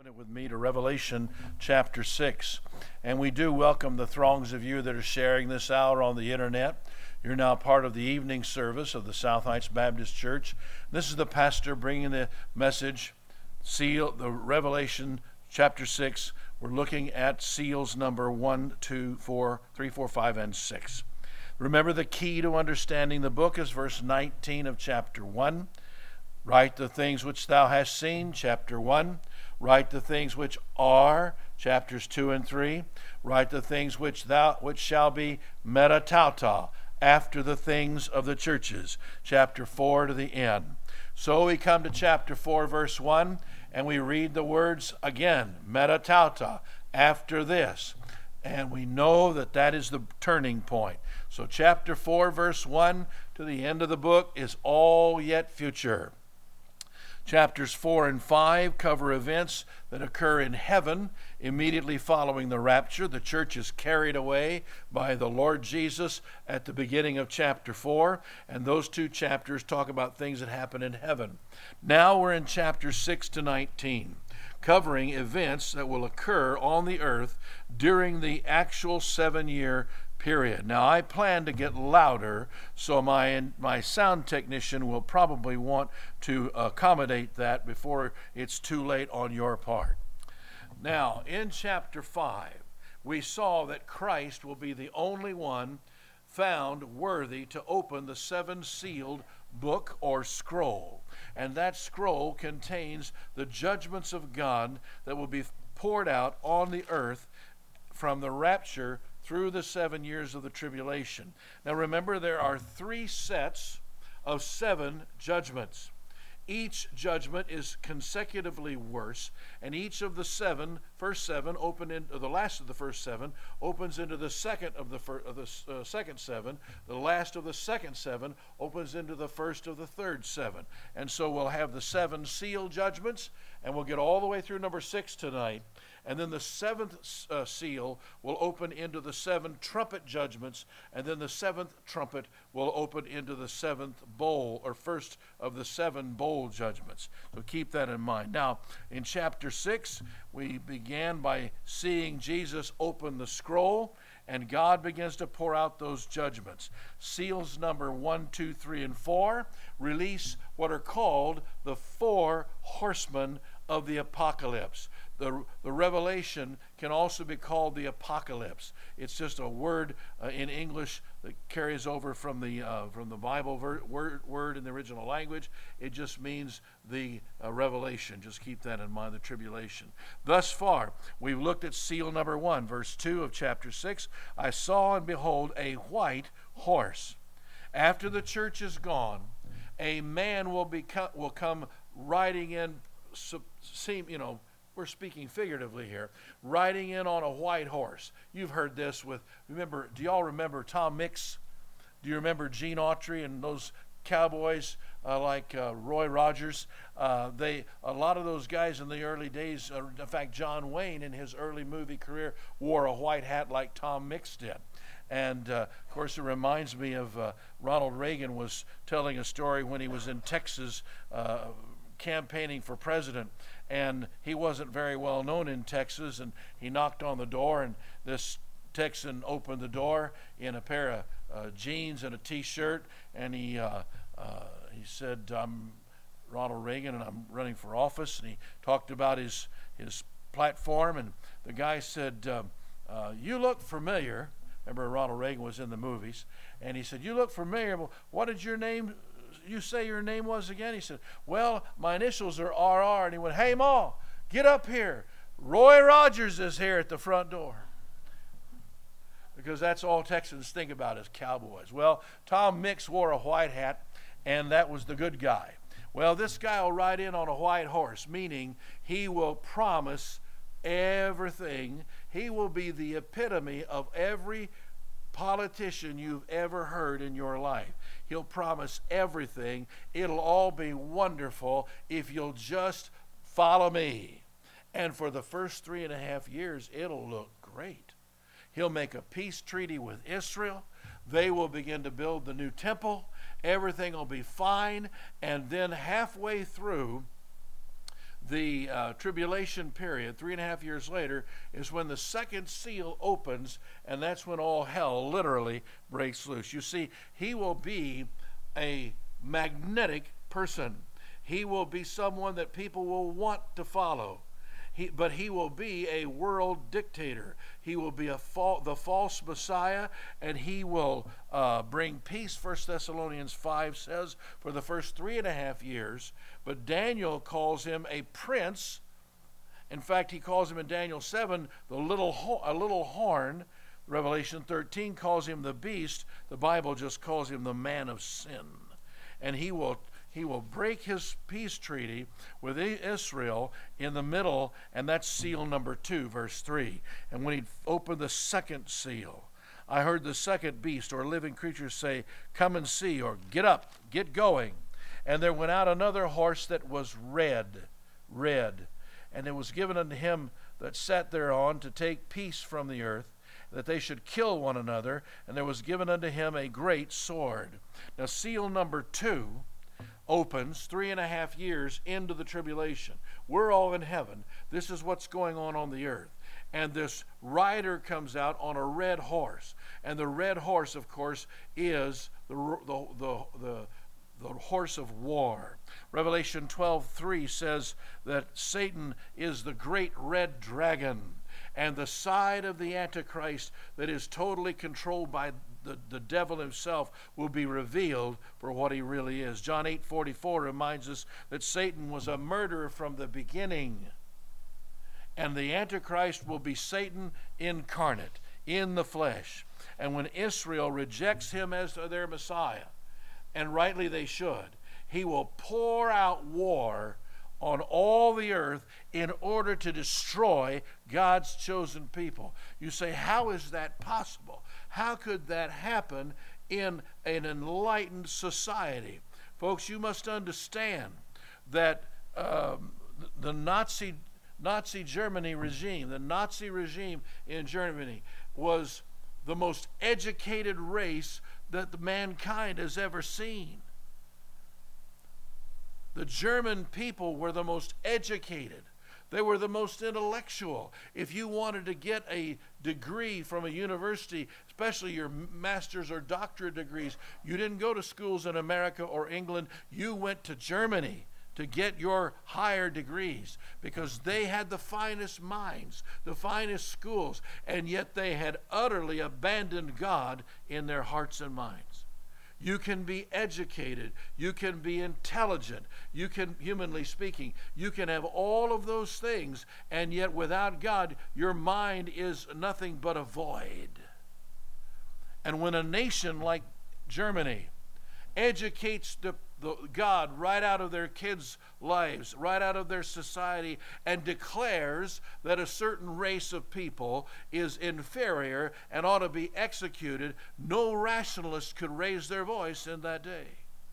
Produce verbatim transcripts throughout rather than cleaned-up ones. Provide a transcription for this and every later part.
Open it with me to Revelation chapter six. And we do welcome the throngs of you that are sharing this hour on the internet. You're now part of the evening service of the South Heights Baptist Church. This is the pastor bringing the message, seal, the Revelation chapter six. We're looking at seals number one, two, four, three, four, five, and six. Remember, the key to understanding the book is verse nineteen of chapter one. Write the things which thou hast seen, chapter one. Write the things which are, chapters two and three. Write the things which thou which shall be metatauta, after the things of the churches, chapter four to the end. So we come to chapter four, verse one, and we read the words again, metatauta, after this. And we know that that is the turning point. So chapter four, verse one to the end of the book is all yet future. Chapters four and five cover events that occur in heaven immediately following the rapture. The church is carried away by the Lord Jesus at the beginning of chapter four, and those two chapters talk about things that happen in heaven. Now we're in chapters six to nineteen, covering events that will occur on the earth during the actual seven-year period. Now, I plan to get louder, so my my sound technician will probably want to accommodate that before it's too late on your part. Now, in chapter five, we saw that Christ will be the only one found worthy to open the seven-sealed book or scroll. And that scroll contains the judgments of God that will be poured out on the earth from the rapture through the seven years of the tribulation. Now remember, there are three sets of seven judgments. Each judgment is consecutively worse, and each of the seven, first seven, open into the last of the first seven, opens into the second of the fir- of the uh, second seven. The last of the second seven opens into the first of the third seven. And so we'll have the seven seal judgments, and we'll get all the way through number six tonight. And then the seventh uh, seal will open into the seven trumpet judgments, and then the seventh trumpet will open into the seventh bowl, or first of the seven bowl judgments. So keep that in mind. Now, in chapter six, we began by seeing Jesus open the scroll, and God begins to pour out those judgments. Seals number one, two, three, and four release what are called the four horsemen of the apocalypse. The, the revelation can also be called the apocalypse. It's just a word uh, in English that carries over from the uh, from the Bible ver- word, word in the original language. It just means the uh, revelation. Just keep that in mind, the tribulation. Thus far, we've looked at seal number one, verse two of chapter six. I saw and behold a white horse. After the church is gone, a man will become will come riding in, seem you know. We're speaking figuratively here, riding in on a white horse. You've heard this with, remember, do y'all remember Tom Mix? Do you remember Gene Autry and those cowboys uh, like uh, Roy Rogers? Uh, they, a lot of those guys in the early days, uh, in fact, John Wayne in his early movie career wore a white hat like Tom Mix did. And, uh, of course, it reminds me of uh, Ronald Reagan was telling a story when he was in Texas uh, campaigning for president, and he wasn't very well known in Texas, and he knocked on the door, and this Texan opened the door in a pair of uh, jeans and a t-shirt, and he uh, uh, he said, I'm Ronald Reagan and I'm running for office, and he talked about his his platform, and the guy said, uh, uh, you look familiar. Remember, Ronald Reagan was in the movies, and he said, you look familiar. Well, what did your name you say your name was again? He said, well, my initials are R R. And he went, hey, Ma, get up here. Roy Rogers is here at the front door. Because that's all Texans think about as cowboys. Well, Tom Mix wore a white hat, and that was the good guy. Well, this guy will ride in on a white horse, meaning he will promise everything. He will be the epitome of every politician you've ever heard in your life. He'll promise everything. It'll all be wonderful if you'll just follow me. And for the first three and a half years, it'll look great. He'll make a peace treaty with Israel. They will begin to build the new temple. Everything will be fine. And then halfway through, the uh, tribulation period, three and a half years later, is when the second seal opens, and that's when all hell literally breaks loose. You see, he will be a magnetic person. He will be someone that people will want to follow. He, but he will be a world dictator. He will be a fal- the false Messiah, and he will uh, bring peace, First Thessalonians five says, for the first three and a half years. But Daniel calls him a prince. In fact, he calls him in Daniel seven the little ho- a little horn. Revelation thirteen calls him the beast. The Bible just calls him the man of sin. And he will He will break his peace treaty with Israel in the middle, and that's seal number two, verse three. And when he opened the second seal, I heard the second beast or living creature say, "Come and see," or "Get up, get going." And there went out another horse that was red, red. And it was given unto him that sat thereon to take peace from the earth, that they should kill one another. And there was given unto him a great sword. Now, seal number two opens three and a half years into the tribulation. We're all in heaven. This is what's going on on the earth. And this rider comes out on a red horse. And the red horse, of course, is the, the, the, the, the horse of war. Revelation twelve three says that Satan is the great red dragon, and the side of the Antichrist that is totally controlled by The, the devil himself will be revealed for what he really is. John eight forty-four reminds us that Satan was a murderer from the beginning. And the Antichrist will be Satan incarnate, in the flesh. And when Israel rejects him as their Messiah, and rightly they should, he will pour out war on all the earth in order to destroy God's chosen people. You say, how is that possible? How could that happen in an enlightened society? Folks, you must understand that um, the Nazi Nazi Germany regime, the Nazi regime in Germany, was the most educated race that mankind has ever seen. The German people were the most educated. They were the most intellectual. If you wanted to get a degree from a university, especially your master's or doctorate degrees, you didn't go to schools in America or England. You went to Germany to get your higher degrees, because they had the finest minds, the finest schools, and yet they had utterly abandoned God in their hearts and minds. You can be educated, you can be intelligent, you can, humanly speaking, you can have all of those things, and yet without God, your mind is nothing but a void. And when a nation like Germany educates the, the God right out of their kids' lives, right out of their society, and declares that a certain race of people is inferior and ought to be executed, no rationalist could raise their voice in that day.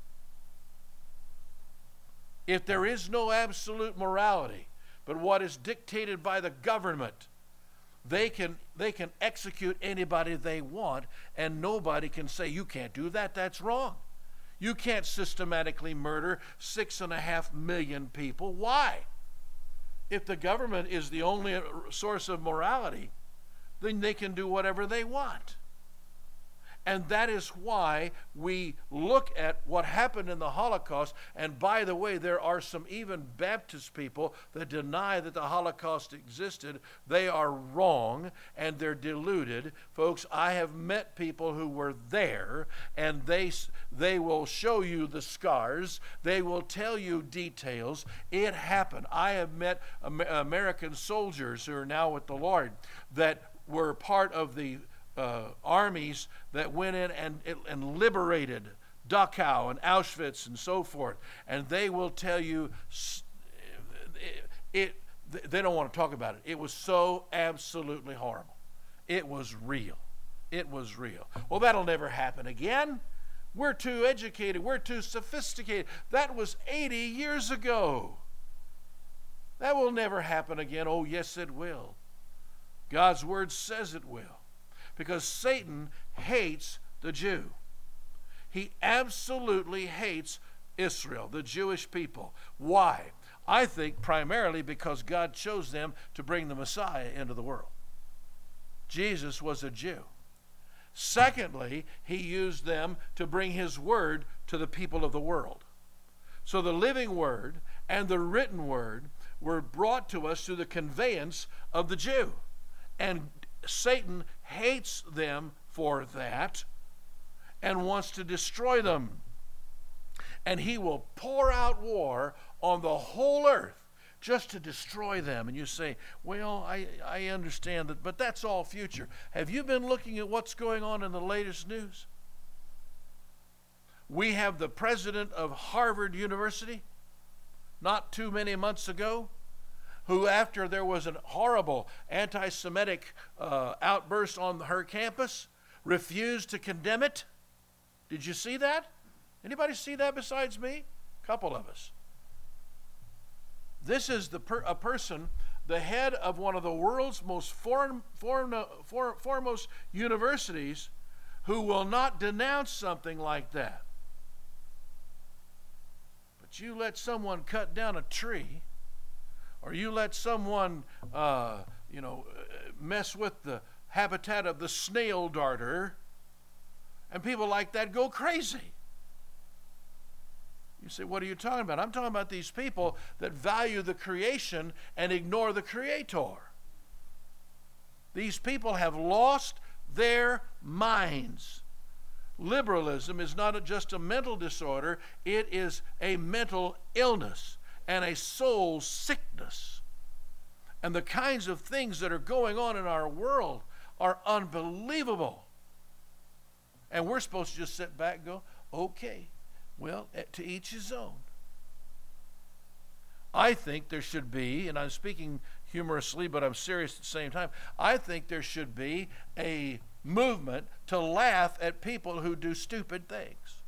If there is no absolute morality, but what is dictated by the government, they can they can execute anybody they want, and nobody can say, you can't do that, that's wrong. You can't systematically murder six and a half million people. Why? If the government is the only source of morality, then they can do whatever they want. And that is why we look at what happened in the Holocaust. And by the way, there are some even Baptist people that deny that the Holocaust existed. They are wrong and they're deluded. Folks, I have met people who were there, and they, they will show you the scars. They will tell you details. It happened. I have met American soldiers who are now with the Lord that were part of the Uh, armies that went in and, and liberated Dachau and Auschwitz and so forth. And they will tell you it, it, they don't want to talk about it. It was so absolutely horrible. It was real. It was real. Well, that'll never happen again. We're too educated. We're too sophisticated. That was eighty years ago. That will never happen again. Oh, yes, it will. God's word says it will. Because Satan hates the Jew. He absolutely hates Israel, the Jewish people. Why? I think primarily because God chose them to bring the Messiah into the world. Jesus was a Jew. Secondly, he used them to bring his word to the people of the world. So the living word and the written word were brought to us through the conveyance of the Jew. And Satan hates them for that and wants to destroy them. And he will pour out war on the whole earth just to destroy them. And you say, well, I, I understand that, but that's all future. Have you been looking at what's going on in the latest news? We have the president of Harvard University, not too many months ago, who after there was a horrible anti-Semitic uh, outburst on her campus, refused to condemn it. Did you see that? Anybody see that besides me? A couple of us. This is the per, a person, the head of one of the world's most foreign, foreign, for, foremost universities, who will not denounce something like that. But you let someone cut down a tree, or you let someone, uh, you know, mess with the habitat of the snail darter, and people like that go crazy. You say, what are you talking about? I'm talking about these people that value the creation and ignore the Creator. These people have lost their minds. Liberalism is not just a mental disorder, it is a mental illness and a soul sickness. And the kinds of things that are going on in our world are unbelievable. And we're supposed to just sit back and go, okay. Well, to each his own. I think there should be, and I'm speaking humorously, but I'm serious at the same time, I think there should be a movement to laugh at people who do stupid things.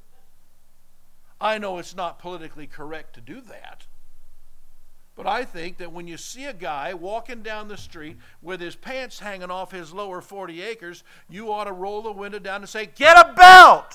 I know it's not politically correct to do that, but I think that when you see a guy walking down the street with his pants hanging off his lower forty acres, you ought to roll the window down and say, "Get a belt!"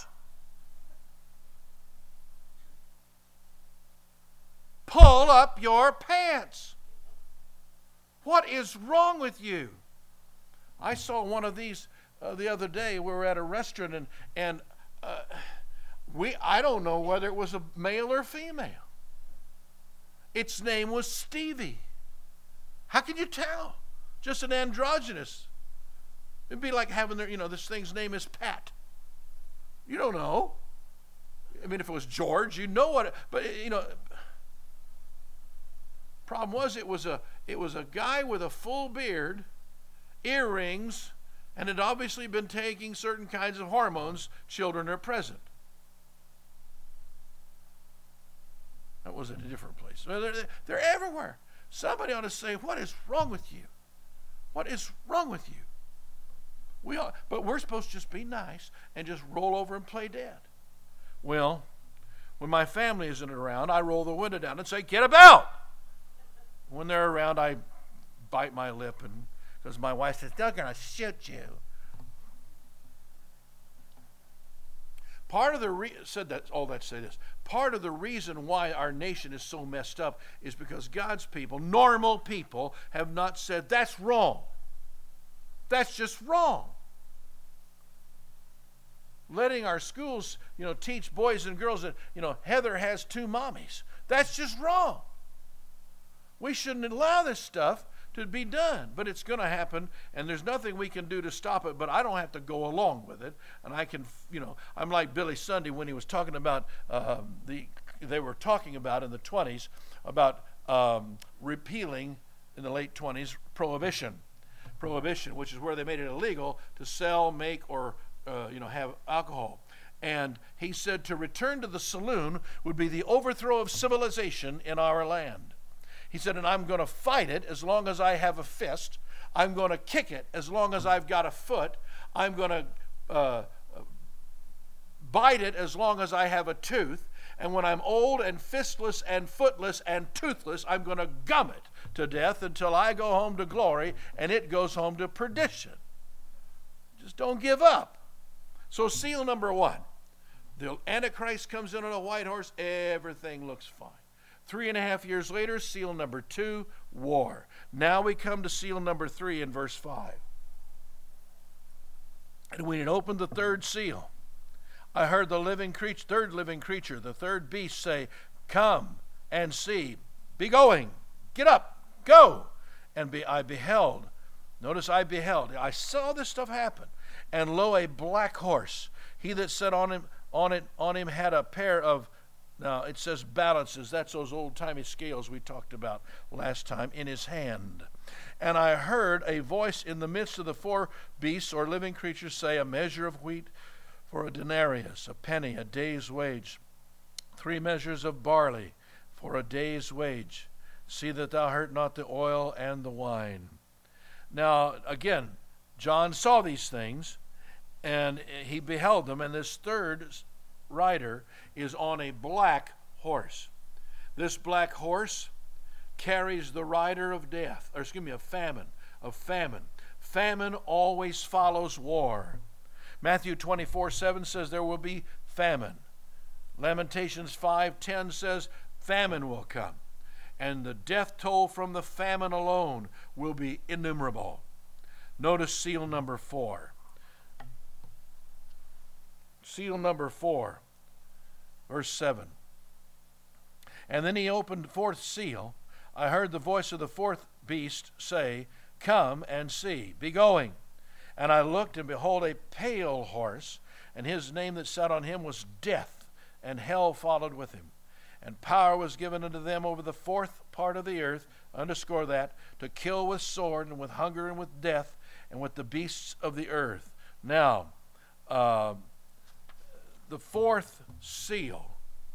Pull up your pants. What is wrong with you? I saw one of these uh, the other day. We were at a restaurant, and and uh, we I don't know whether it was a male or female. Its name was Stevie. How can you tell? Just an androgynous. It'd be like having their, you know, this thing's name is Pat. You don't know. I mean, if it was George, you know what. It, but you know. Problem was, it was a it was a guy with a full beard, earrings, and had obviously been taking certain kinds of hormones. Children are present. That was in a different place. They're, they're everywhere. Somebody ought to say, "What is wrong with you? What is wrong with you?" We ought, but we're supposed to just be nice and just roll over and play dead. Well, when my family isn't around, I roll the window down and say, "Get about." When they're around, I bite my lip, and because my wife says, "They're going to shoot you." Part of the re- said that all that to say this. Part of the reason why our nation is so messed up is because God's people, normal people, have not said that's wrong. That's just wrong. Letting our schools, you know, teach boys and girls that, you know, Heather has two mommies. That's just wrong. We shouldn't allow this stuff to be done, but it's going to happen, and there's nothing we can do to stop it, but I don't have to go along with it, and I can, you know, I'm like Billy Sunday when he was talking about uh, the, they were talking about in the twenties about um, repealing, in the late twenties, prohibition. Prohibition, which is where they made it illegal to sell, make, or, uh, you know, have alcohol. And he said to return to the saloon would be the overthrow of civilization in our land. He said, and I'm going to fight it as long as I have a fist. I'm going to kick it as long as I've got a foot. I'm going to uh, bite it as long as I have a tooth. And when I'm old and fistless and footless and toothless, I'm going to gum it to death until I go home to glory and it goes home to perdition. Just don't give up. So seal number one. The Antichrist comes in on a white horse. Everything looks fine. Three and a half years later, seal number two, war. Now we come to seal number three in verse five. And when it opened the third seal, I heard the living creature, third living creature, the third beast say, come and see, be going, get up, go. And be, I beheld, notice I beheld, I saw this stuff happen. And lo, a black horse. He that sat on him, on it, on him had a pair of, now it says balances. That's those old-timey scales we talked about last time, in his hand. And I heard a voice in the midst of the four beasts or living creatures say, a measure of wheat for a denarius, a penny, a day's wage. Three measures of barley for a day's wage. See that thou hurt not the oil and the wine. Now, again, John saw these things, and he beheld them, and this third rider is on a black horse. This black horse carries the rider of death, or excuse me, of famine, of famine. Famine always follows war. Matthew twenty-four seven says there will be famine. Lamentations five ten says famine will come, and the death toll from the famine alone will be innumerable. Notice seal number four. Seal number four, verse seven. And then he opened the fourth seal. I heard the voice of the fourth beast say, come and see, be going. And I looked, and behold, a pale horse, and his name that sat on him was Death, and hell followed with him. And power was given unto them over the fourth part of the earth, underscore that, to kill with sword, and with hunger, and with death, and with the beasts of the earth. Now, uh, the fourth seal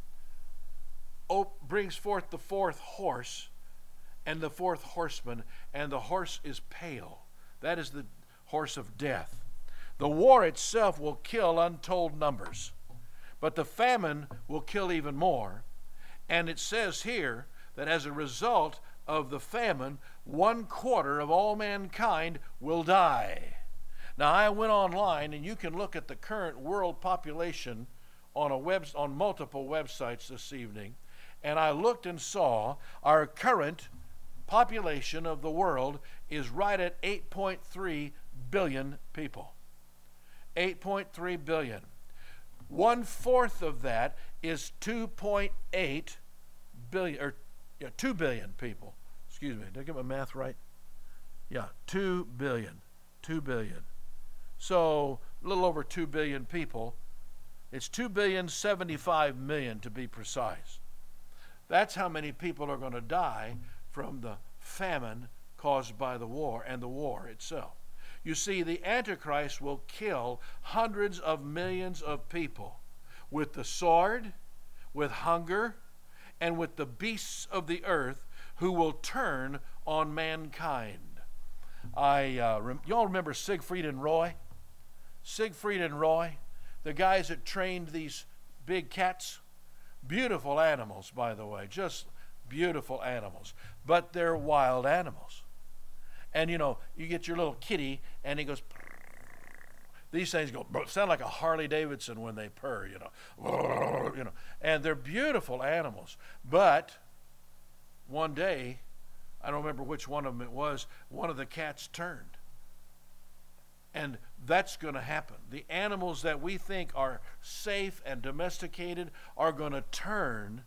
op- brings forth the fourth horse, and the fourth horseman, and the horse is pale. That is the horse of death. The war itself will kill untold numbers, but the famine will kill even more. And it says here that as a result of the famine, one quarter of all mankind will die. Now, I went online, and you can look at the current world population on a web, on multiple websites this evening, and I looked and saw our current population of the world is right at eight point three billion people. eight point three billion. One fourth of that is two point eight billion, or yeah, two billion people. Excuse me, did I get my math right? Yeah, two billion. two billion. So a little over two billion people. It's two billion seventy-five million to be precise. That's how many people are going to die from the famine caused by the war and the war itself. You see, the Antichrist will kill hundreds of millions of people with the sword, with hunger, and with the beasts of the earth who will turn on mankind. I, uh, rem- y'all remember Siegfried and Roy? Siegfried and Roy, the guys that trained these big cats. Beautiful animals, by the way, just beautiful animals. But they're wild animals. And, you know, you get your little kitty, and he goes, these things go, sound like a Harley Davidson when they purr, you know. You know, and they're beautiful animals. But one day, I don't remember which one of them it was, one of the cats turned. And that's going to happen. The animals that we think are safe and domesticated are going to turn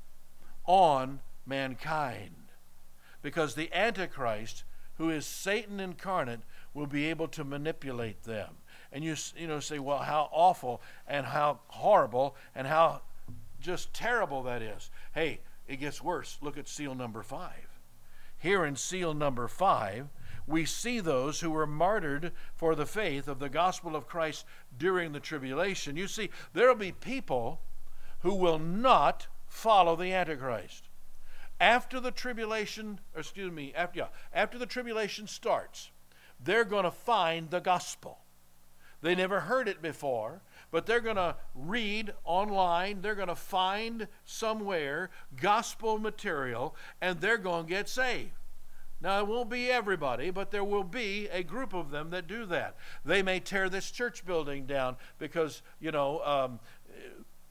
on mankind. Because the Antichrist, who is Satan incarnate, will be able to manipulate them. And you, you know, say, well, how awful and how horrible and how just terrible that is. Hey, it gets worse. Look at seal number five. Here in seal number five, we see those who were martyred for the faith of the gospel of Christ during the tribulation. You see, there will be people who will not follow the Antichrist. After the tribulation, or excuse me, after, yeah, after the tribulation starts, they're going to find the gospel. They never heard it before, but they're going to read online, they're going to find somewhere gospel material, and they're going to get saved. Now, it won't be everybody, but there will be a group of them that do that. They may tear this church building down because, you know, um,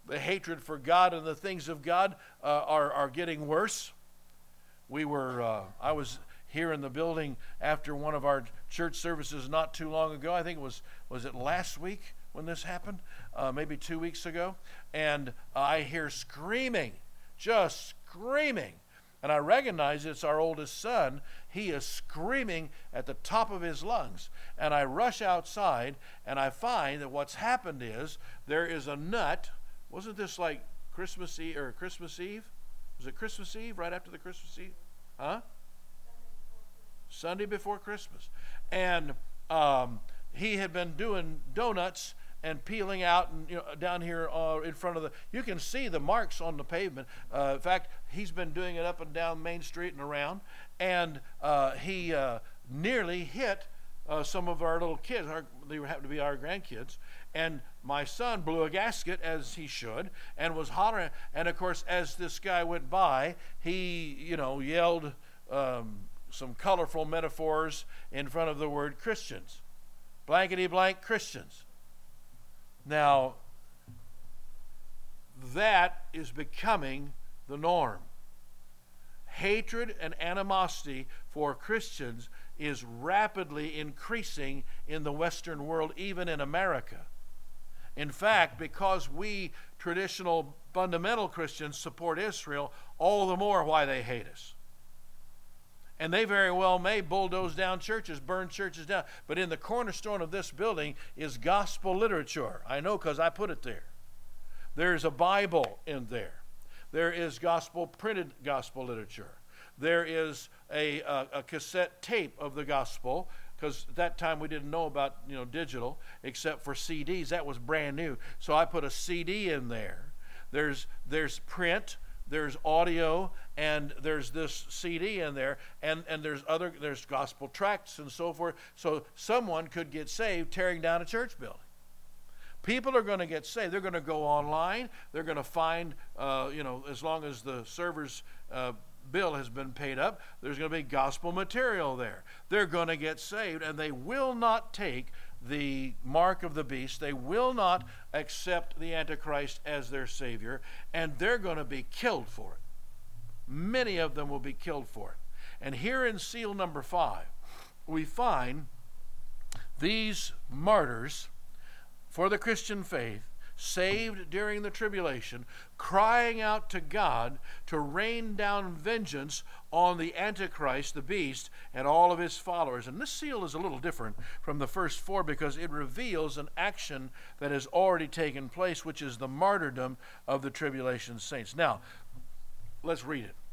the hatred for God and the things of God uh, are, are getting worse. We were, uh, I was here in the building after one of our church services not too long ago. I think it was, was it last week when this happened? Uh, maybe two weeks ago. And I hear screaming, just screaming. And I recognize it's our oldest son. He is screaming at the top of his lungs. And I rush outside and I find that what's happened is there is a nut. Wasn't this like Christmas Eve or Christmas Eve? Was it Christmas Eve, right after the Christmas Eve? Huh? Sunday before Christmas. And um, he had been doing donuts and peeling out and you know down here uh, in front of the, you can see the marks on the pavement. Uh, in fact, he's been doing it up and down Main Street and around. And uh, he uh, nearly hit uh, some of our little kids. Our, they happened to be our grandkids. And my son blew a gasket, as he should, and was hollering. And of course, as this guy went by, he, you know, yelled um, some colorful metaphors in front of the word Christians. Blankety blank Christians. Now, that is becoming the norm. Hatred and animosity for Christians is rapidly increasing in the Western world, even in America. In fact, because we traditional fundamental Christians support Israel, all the more why they hate us. And they very well may bulldoze down churches, burn churches down. But in the cornerstone of this building is gospel literature. I know because I put it there. There's a Bible in there. There is gospel printed gospel literature. There is a, a, a cassette tape of the gospel, because at that time we didn't know about you know digital except for C Ds. That was brand new. So I put a C D in there. There's there's print. There's audio, and there's this C D in there, and, and there's other there's gospel tracts and so forth. So someone could get saved tearing down a church building. People are going to get saved. They're going to go online. They're going to find, uh, you know, as long as the server's uh, bill has been paid up, there's going to be gospel material there. They're going to get saved, and they will not take the mark of the beast. They will not accept the Antichrist as their Savior, and they're going to be killed for it. Many of them will be killed for it. And here in seal number five, we find these martyrs for the Christian faith, saved during the tribulation, crying out to God to rain down vengeance on the Antichrist, the beast, and all of his followers. And this seal is a little different from the first four because it reveals an action that has already taken place, which is the martyrdom of the tribulation saints. Now, let's read it.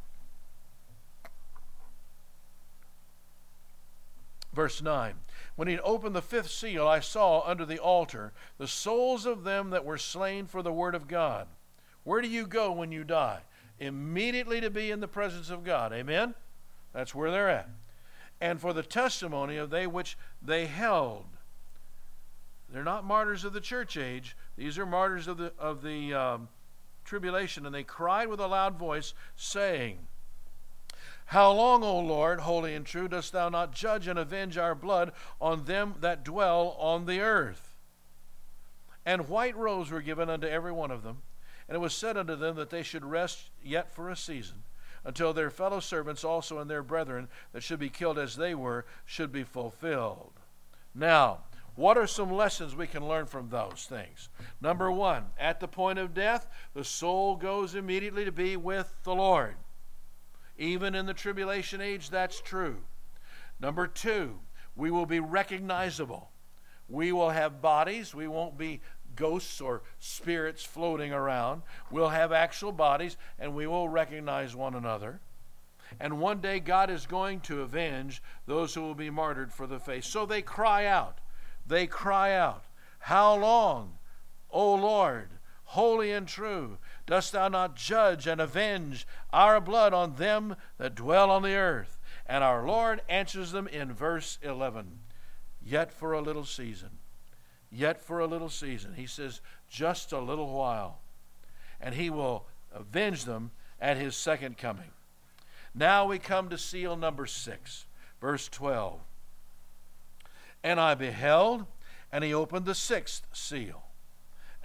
Verse nine, when he opened the fifth seal, I saw under the altar the souls of them that were slain for the word of God. Where do you go when you die? Immediately to be in the presence of God. Amen? That's where they're at. And for the testimony of they which they held. They're not martyrs of the church age. These are martyrs of the, of the um, tribulation. And they cried with a loud voice, saying, How long, O Lord, holy and true, dost thou not judge and avenge our blood on them that dwell on the earth? And white robes were given unto every one of them, and it was said unto them that they should rest yet for a season, until their fellow servants also and their brethren that should be killed as they were should be fulfilled. Now, what are some lessons we can learn from those things? Number one, at the point of death, the soul goes immediately to be with the Lord. Even in the tribulation age, that's true. Number two, we will be recognizable. We will have bodies. We won't be ghosts or spirits floating around. We'll have actual bodies, and we will recognize one another. And one day God is going to avenge those who will be martyred for the faith. So they cry out. They cry out, How long, O Lord, holy and true, dost thou not judge and avenge our blood on them that dwell on the earth? And our Lord answers them in verse eleven. Yet for a little season. Yet for a little season. He says, just a little while. And he will avenge them at his second coming. Now we come to seal number six, verse twelve. And I beheld, and he opened the sixth seal.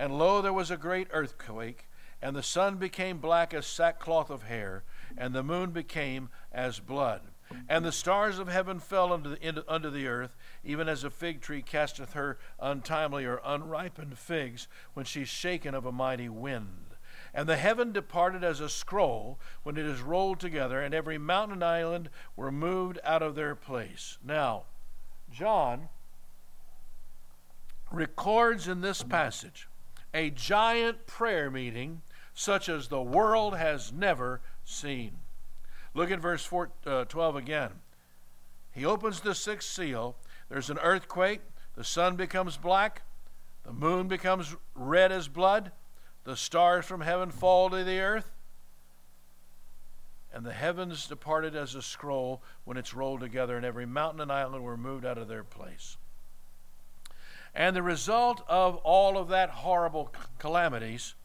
And lo, there was a great earthquake, and the sun became black as sackcloth of hair, and the moon became as blood. And the stars of heaven fell unto the, into, unto the earth, even as a fig tree casteth her untimely or unripened figs when she's shaken of a mighty wind. And the heaven departed as a scroll when it is rolled together, and every mountain and island were moved out of their place. Now, John records in this passage a giant prayer meeting such as the world has never seen. Look at verse four, uh, twelve again. He opens the sixth seal. There's an earthquake. The sun becomes black. The moon becomes red as blood. The stars from heaven fall to the earth. And the heavens departed as a scroll when it's rolled together, and every mountain and island were moved out of their place. And the result of all of that horrible calamities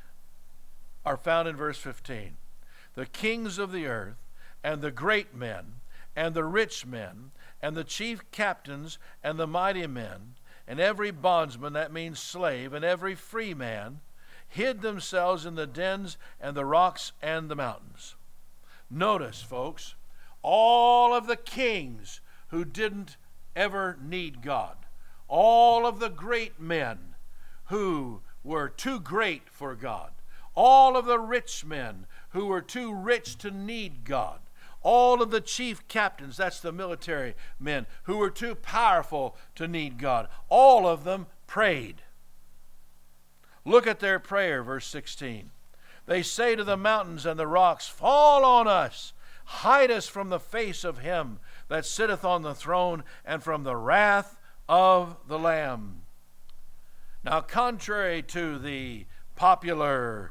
are found in verse fifteen. The kings of the earth, and the great men, and the rich men, and the chief captains, and the mighty men, and every bondsman, that means slave, and every free man, hid themselves in the dens and the rocks and the mountains. Notice, folks, all of the kings who didn't ever need God, all of the great men who were too great for God, all of the rich men who were too rich to need God, all of the chief captains, that's the military men, who were too powerful to need God, all of them prayed. Look at their prayer, verse sixteen. They say to the mountains and the rocks, fall on us, hide us from the face of him that sitteth on the throne and from the wrath of the Lamb. Now, contrary to the popular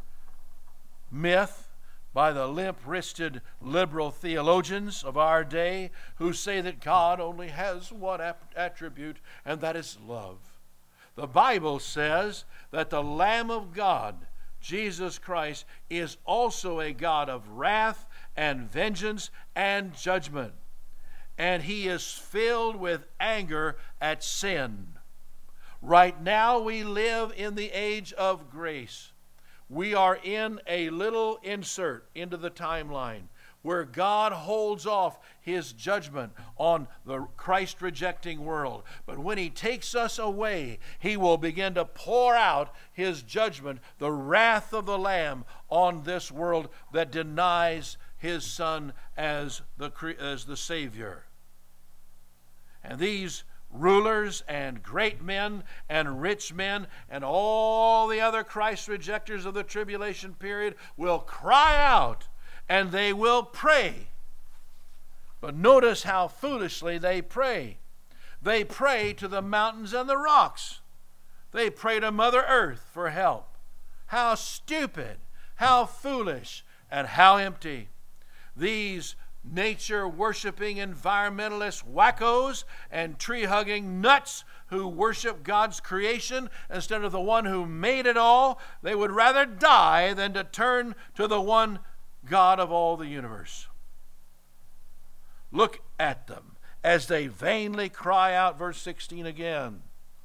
myth by the limp-wristed liberal theologians of our day who say that God only has one attribute, and that is love, the Bible says that the Lamb of God, Jesus Christ, is also a God of wrath and vengeance and judgment. And he is filled with anger at sin. Right now we live in the age of grace. We are in a little insert into the timeline where God holds off his judgment on the Christ-rejecting world. But when he takes us away, he will begin to pour out his judgment, the wrath of the Lamb, on this world that denies his Son as the, as the Savior. And these rulers and great men and rich men and all the other Christ rejectors of the tribulation period will cry out and they will pray. But notice how foolishly they pray. They pray to the mountains and the rocks. They pray to Mother Earth for help. How stupid, how foolish, and how empty. These nature-worshiping environmentalist wackos and tree-hugging nuts who worship God's creation instead of the one who made it all, they would rather die than to turn to the one God of all the universe. Look at them as they vainly cry out, verse sixteen again.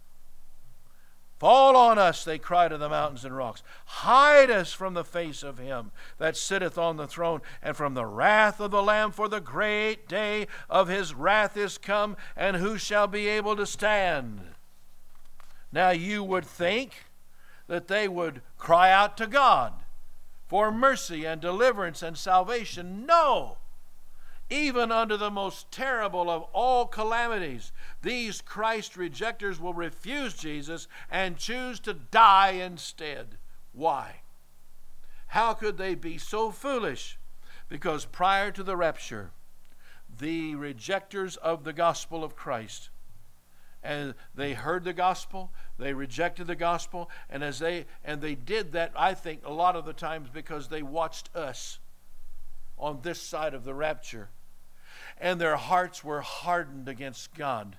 Fall on us, they cry to the mountains and rocks. Hide us from the face of him that sitteth on the throne and from the wrath of the Lamb, for the great day of his wrath is come, and who shall be able to stand? Now you would think that they would cry out to God for mercy and deliverance and salvation. No! Even under the most terrible of all calamities, these Christ rejectors will refuse Jesus and choose to die instead. Why? How could they be so foolish? Because prior to the rapture, the rejectors of the gospel of Christ, and they heard the gospel, they rejected the gospel, and as they and they did that, I think, a lot of the times because they watched us on this side of the rapture. And their hearts were hardened against God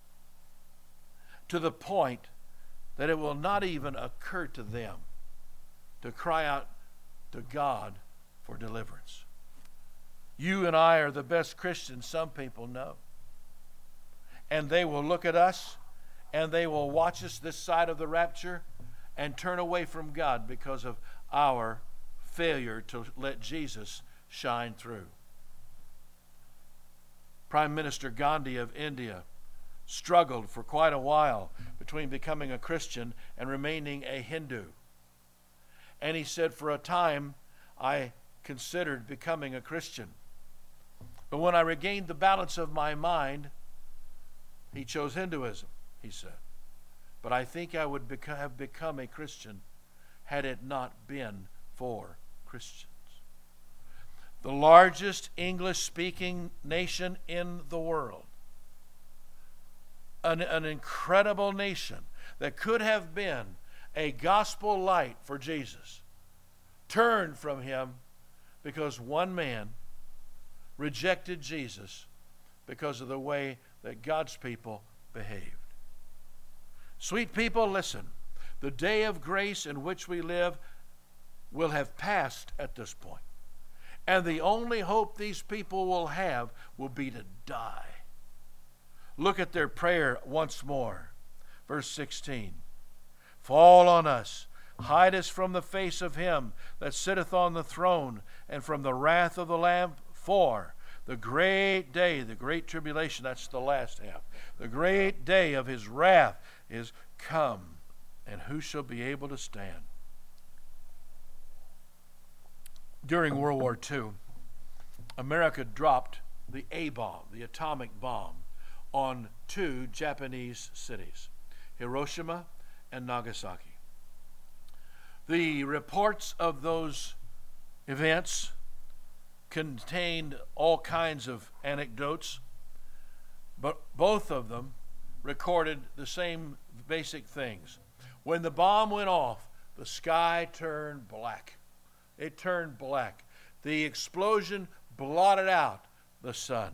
to the point that it will not even occur to them to cry out to God for deliverance. You and I are the best Christians some people know. And they will look at us and they will watch us this side of the rapture and turn away from God because of our failure to let Jesus shine through. Prime Minister Gandhi of India struggled for quite a while between becoming a Christian and remaining a Hindu. And he said, for a time, I considered becoming a Christian. But when I regained the balance of my mind, he chose Hinduism, he said. But I think I would beca- have become a Christian had it not been for Christians. The largest English-speaking nation in the world, an, an incredible nation that could have been a gospel light for Jesus, turned from him because one man rejected Jesus because of the way that God's people behaved. Sweet people, listen. The day of grace in which we live will have passed at this point. And the only hope these people will have will be to die. Look at their prayer once more. Verse sixteen. Fall on us, hide us from the face of him that sitteth on the throne, and from the wrath of the Lamb, for the great day, the great tribulation, that's the last half, the great day of his wrath is come, and who shall be able to stand? During World War Two, America dropped the A-bomb, the atomic bomb, on two Japanese cities, Hiroshima and Nagasaki. The reports of those events contained all kinds of anecdotes, but both of them recorded the same basic things. When the bomb went off, the sky turned black. It turned black. The explosion blotted out the sun.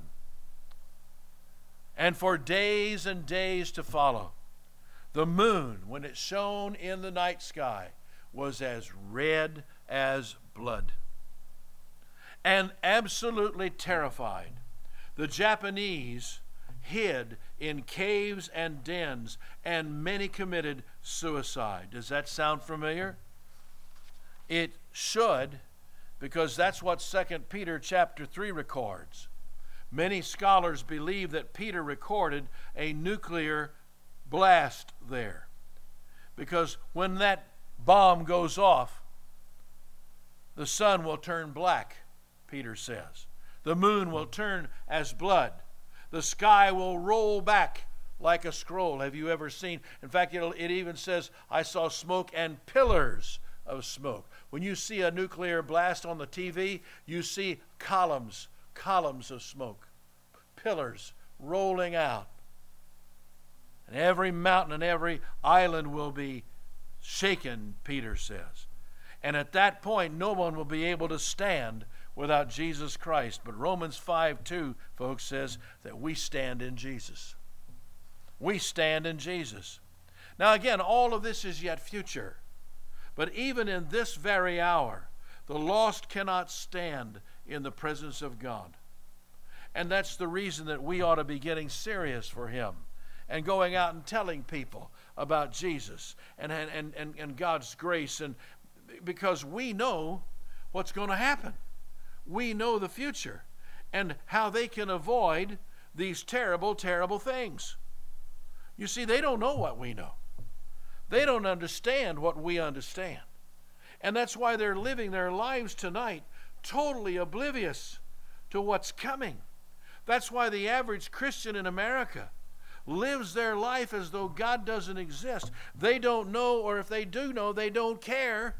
And for days and days to follow, the moon, when it shone in the night sky, was as red as blood. And absolutely terrified, the Japanese hid in caves and dens, and many committed suicide. Does that sound familiar? It should, because that's what Second Peter chapter three records. Many scholars believe that Peter recorded a nuclear blast there, because when that bomb goes off, the sun will turn black, Peter says. The moon will turn as blood. The sky will roll back like a scroll. Have you ever seen? In fact, it'll, it even says, I saw smoke and pillars of smoke. When you see a nuclear blast on the T V, you see columns, columns of smoke, pillars rolling out. And every mountain and every island will be shaken, Peter says. And at that point, no one will be able to stand without Jesus Christ. But Romans five two, folks, says that we stand in Jesus. We stand in Jesus. Now again, all of this is yet future. But even in this very hour, the lost cannot stand in the presence of God. And that's the reason that we ought to be getting serious for him and going out and telling people about Jesus and, and, and, and God's grace, and because we know what's going to happen. We know the future and how they can avoid these terrible, terrible things. You see, they don't know what we know. They don't understand what we understand. And that's why they're living their lives tonight totally oblivious to what's coming. That's why the average Christian in America lives their life as though God doesn't exist. They don't know, or if they do know, they don't care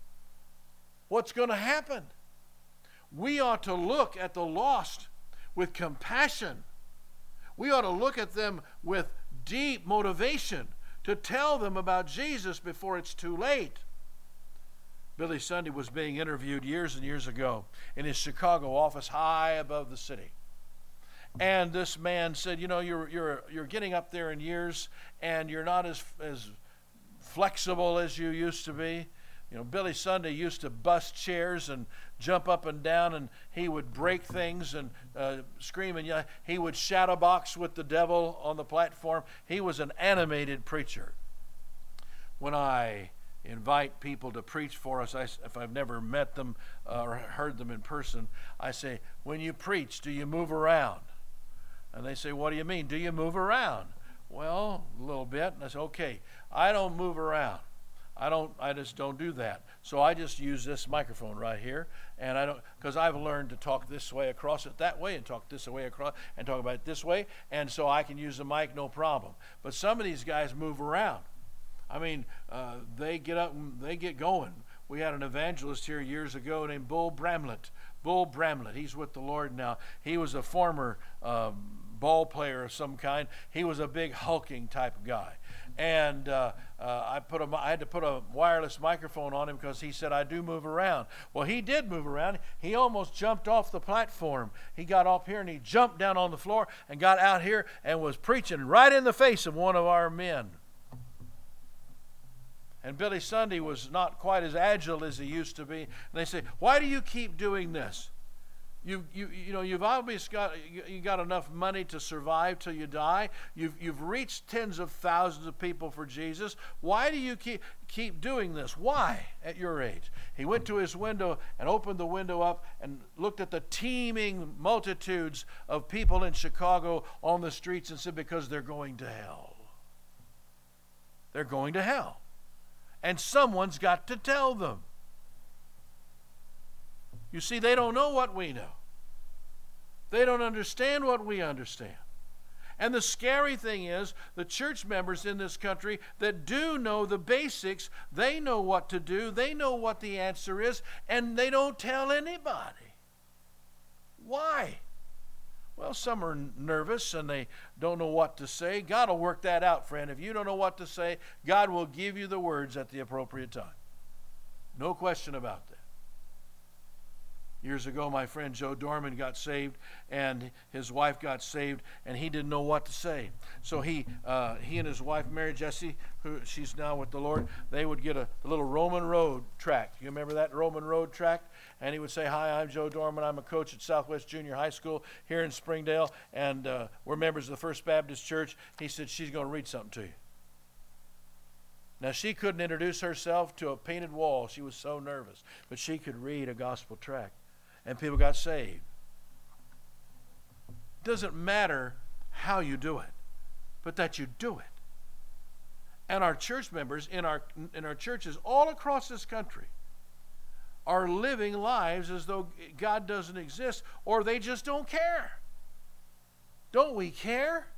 what's going to happen. We ought to look at the lost with compassion. We ought to look at them with deep motivation to tell them about Jesus before it's too late. Billy Sunday was being interviewed years and years ago in his Chicago office high above the city. And this man said, you know, you're you're you're getting up there in years and you're not as as flexible as you used to be. You know, Billy Sunday used to bust chairs and jump up and down, and he would break things and uh, scream and yell. He would shadow box with the devil on the platform. He was an animated preacher. When I invite people to preach for us, I, if I've never met them uh, or heard them in person, I say, when you preach, do you move around? And they say, what do you mean? Do you move around? Well, a little bit. And I say, okay, I don't move around. I don't. I just don't do that. So I just use this microphone right here, and I don't, because I've learned to talk this way across it that way, and talk this way across, and talk about it this way, and so I can use the mic no problem. But some of these guys move around. I mean, uh, they get up and they get going. We had an evangelist here years ago named Bull Bramlett. Bull Bramlett. He's with the Lord now. He was a former um, ball player of some kind. He was a big hulking type of guy. And uh, uh, I put a, I had to put a wireless microphone on him because he said, I do move around. Well, he did move around. He almost jumped off the platform. He got up here and he jumped down on the floor and got out here and was preaching right in the face of one of our men. And Billy Sunday was not quite as agile as he used to be. And they say, why do you keep doing this? You, you, you know, you've obviously got, you, you got enough money to survive till you die. You've, you've reached tens of thousands of people for Jesus. Why do you keep, keep doing this? Why at your age? He went to his window and opened the window up and looked at the teeming multitudes of people in Chicago on the streets and said, because they're going to hell. They're going to hell. And someone's got to tell them. You see, they don't know what we know. They don't understand what we understand. And the scary thing is, the church members in this country that do know the basics, they know what to do, they know what the answer is, and they don't tell anybody. Why? Well, some are nervous and they don't know what to say. God will work that out, friend. If you don't know what to say, God will give you the words at the appropriate time. No question about that. Years ago, my friend Joe Dorman got saved, and his wife got saved, and he didn't know what to say. So he uh, he and his wife, Mary Jessie, who she's now with the Lord, they would get a, a little Roman road tract. You remember that Roman road tract? And he would say, hi, I'm Joe Dorman. I'm a coach at Southwest Junior High School here in Springdale, and uh, we're members of the First Baptist Church. He said, she's going to read something to you. Now, she couldn't introduce herself to a painted wall. She was so nervous. But she could read a gospel tract. And people got saved. It doesn't matter how you do it, but that you do it. And our church members in our in our churches all across this country are living lives as though God doesn't exist, or they just don't care. Don't we care?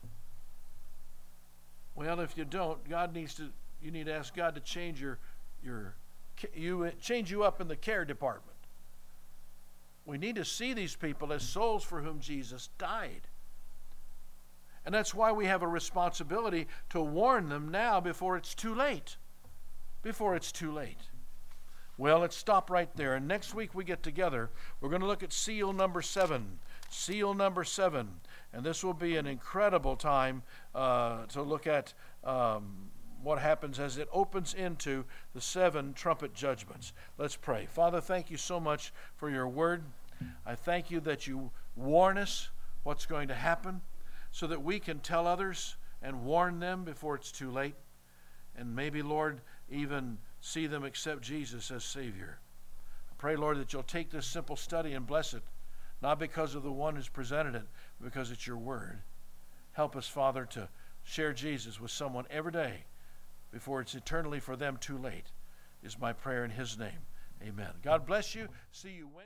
Well, if you don't, God needs to. You need to ask God to change your your you change you up in the care department. We need to see these people as souls for whom Jesus died. And that's why we have a responsibility to warn them now before it's too late. Before it's too late. Well, let's stop right there. And next week we get together. We're going to look at seal number seven. Seal number seven. And this will be an incredible time uh, to look at um, what happens as it opens into the seven trumpet judgments. Let's pray. Father, thank you so much for your word. I thank you that you warn us what's going to happen so that we can tell others and warn them before it's too late. And maybe, Lord, even see them accept Jesus as Savior. I pray, Lord, that you'll take this simple study and bless it, not because of the one who's presented it, but because it's your word. Help us, Father, to share Jesus with someone every day before it's eternally for them too late, is my prayer in his name. Amen. God bless you. See you Wednesday.